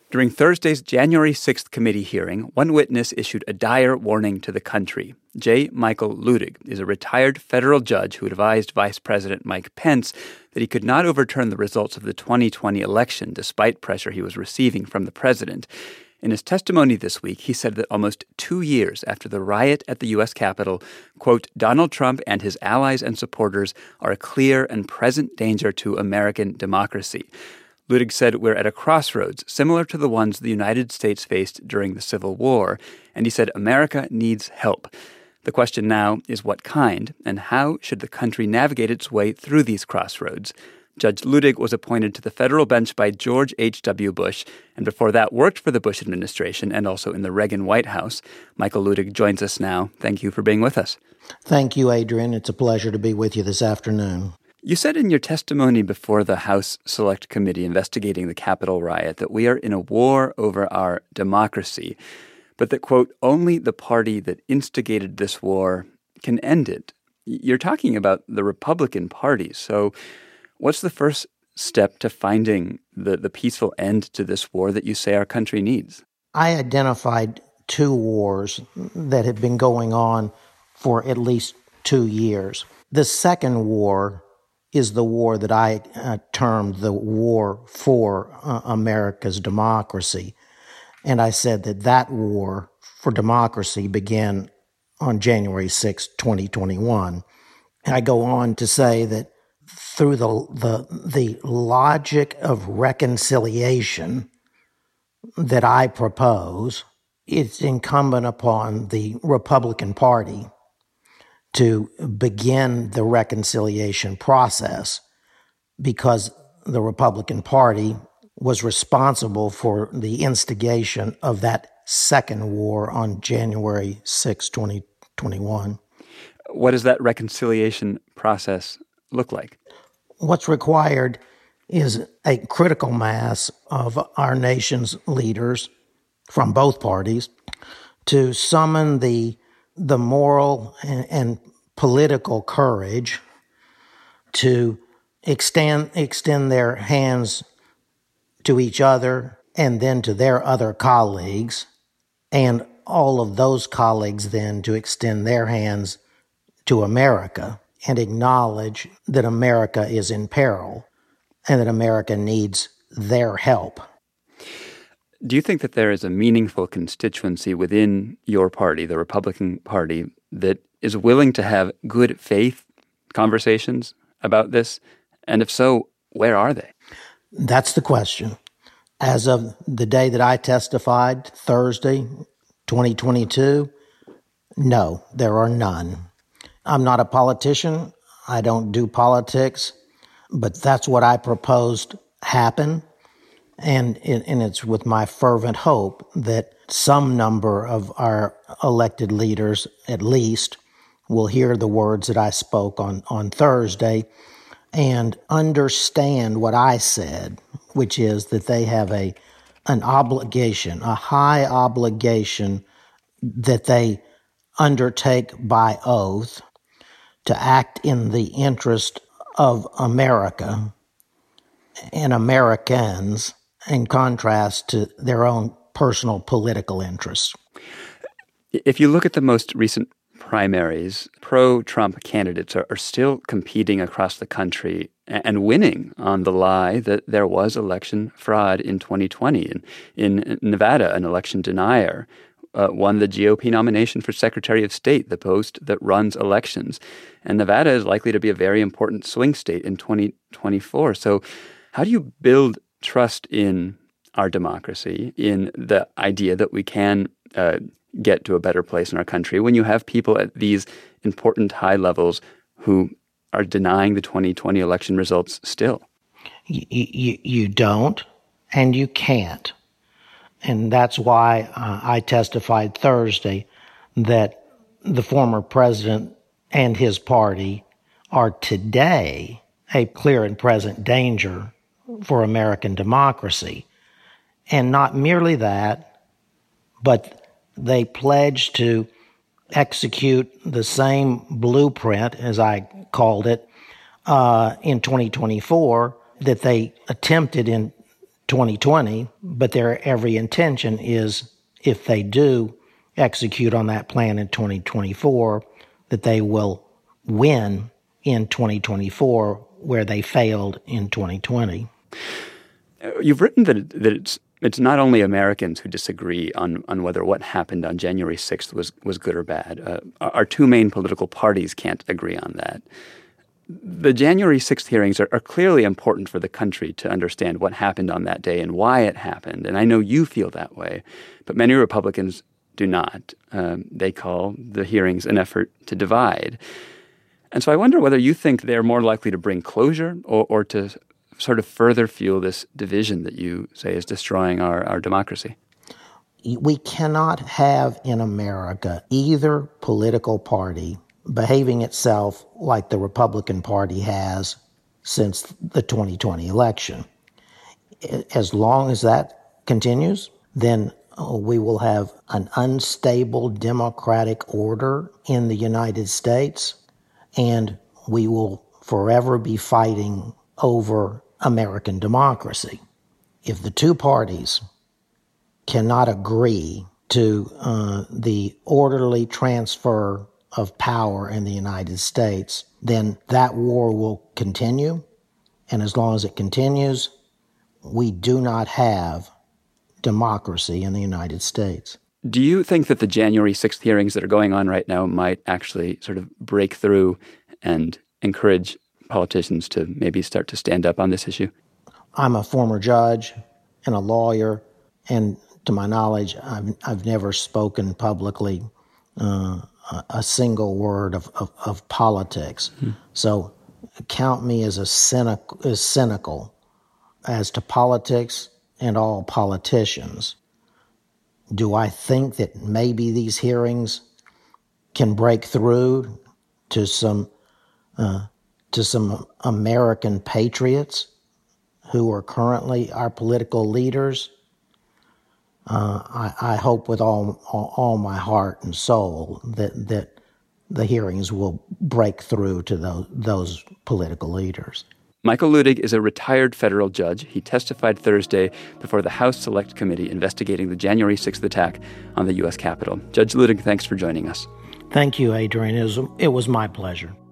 During Thursday's January 6th committee hearing, one witness issued a dire warning to the country. J. Michael Luttig is a retired federal judge who advised Vice President Mike Pence that he could not overturn the results of the 2020 election despite pressure he was receiving from the president. In his testimony this week, he said that almost 2 years after the riot at the U.S. Capitol, quote, Donald Trump and his allies and supporters are a clear and present danger to American democracy. Luttig said we're at a crossroads similar to the ones the United States faced during the Civil War, and he said America needs help. The question now is what kind, and how should the country navigate its way through these crossroads? Judge Luttig was appointed to the federal bench by George H.W. Bush, and before that worked for the Bush administration and also in the Reagan White House. Michael Luttig joins us now. Thank you for being with us. Thank you, Adrian. It's a pleasure to be with you this afternoon. You said in your testimony before the House Select Committee investigating the Capitol riot that we are in a war over our democracy, but that, quote, only the party that instigated this war can end it. You're talking about the Republican Party, so what's the first step to finding the peaceful end to this war that you say our country needs? I identified 2 wars that had been going on for at least 2 years. The second war is the war that I termed the war for America's democracy. And I said that war for democracy began on January 6, 2021. And I go on to say that through the logic of reconciliation that I propose, it's incumbent upon the Republican Party to begin the reconciliation process because the Republican Party was responsible for the instigation of that second war on January 6, 2021. What does that reconciliation process look like? What's required is a critical mass of our nation's leaders from both parties to summon the moral and political courage to extend their hands to each other and then to their other colleagues, and all of those colleagues then to extend their hands to America and acknowledge that America is in peril and that America needs their help. Do you think that there is a meaningful constituency within your party, the Republican Party, that is willing to have good faith conversations about this? And if so, where are they? That's the question. As of the day that I testified, Thursday, 2022, no, there are none. I'm not a politician. I don't do politics, but that's what I proposed happen. And it's with my fervent hope that some number of our elected leaders, at least, will hear the words that I spoke on Thursday and understand what I said, which is that they have an obligation, a high obligation that they undertake by oath to act in the interest of America and Americans, in contrast to their own personal political interests. If you look at the most recent primaries, pro-Trump candidates are still competing across the country and winning on the lie that there was election fraud in 2020. In Nevada, an election denier won the GOP nomination for Secretary of State, the post that runs elections. And Nevada is likely to be a very important swing state in 2024. So how do you build trust in our democracy, in the idea that we can get to a better place in our country when you have people at these important high levels who are denying the 2020 election results still? You don't, and you can't. And that's why I testified Thursday that the former president and his party are today a clear and present danger for American democracy. And not merely that, but they pledged to execute the same blueprint, as I called it, in 2024 that they attempted in 2020, but their every intention is, if they do execute on that plan in 2024, that they will win in 2024 where they failed in 2020. You've written that it's not only Americans who disagree on whether what happened on January 6th was good or bad. Our two main political parties can't agree on that. The January 6th hearings are clearly important for the country to understand what happened on that day and why it happened. And I know you feel that way, but many Republicans do not. They call the hearings an effort to divide. And so I wonder whether you think they're more likely to bring closure or to sort of further fuel this division that you say is destroying our democracy. We cannot have in America either political party behaving itself like the Republican Party has since the 2020 election. As long as that continues, then we will have an unstable democratic order in the United States, and we will forever be fighting over American democracy. If the two parties cannot agree to the orderly transfer of power in the United States, then that war will continue. And as long as it continues, we do not have democracy in the United States. Do you think that the January 6th hearings that are going on right now might actually sort of break through and encourage politicians to maybe start to stand up on this issue? I'm a former judge and a lawyer, and to my knowledge, I've never spoken publicly a single word of politics. So count me as cynical as to politics and all politicians. Do I think that maybe these hearings can break through to some American patriots who are currently our political leaders? I hope with all my heart and soul that the hearings will break through to those political leaders. Michael Luttig is a retired federal judge. He testified Thursday before the House Select Committee investigating the January 6th attack on the U.S. Capitol. Judge Luttig, thanks for joining us. Thank you, Adrian. It was my pleasure.